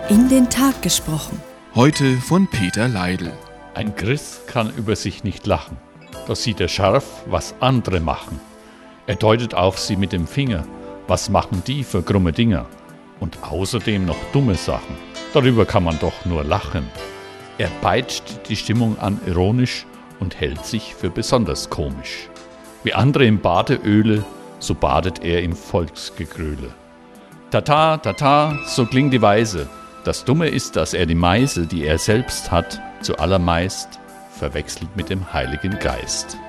In den Tag gesprochen. Heute von Peter Leidl. Ein Christ kann über sich nicht lachen. Da sieht er scharf, was andere machen. Er deutet auf sie mit dem Finger. Was machen die für krumme Dinger? Und außerdem noch dumme Sachen. Darüber kann man doch nur lachen. Er peitscht die Stimmung an ironisch und hält sich für besonders komisch. Wie andere im Badeöle, so badet er im Volksgegröle. Tata, tata, so klingt die Weise. Das Dumme ist, dass er die Meise, die er selbst hat, zuallermeist verwechselt mit dem Heiligen Geist.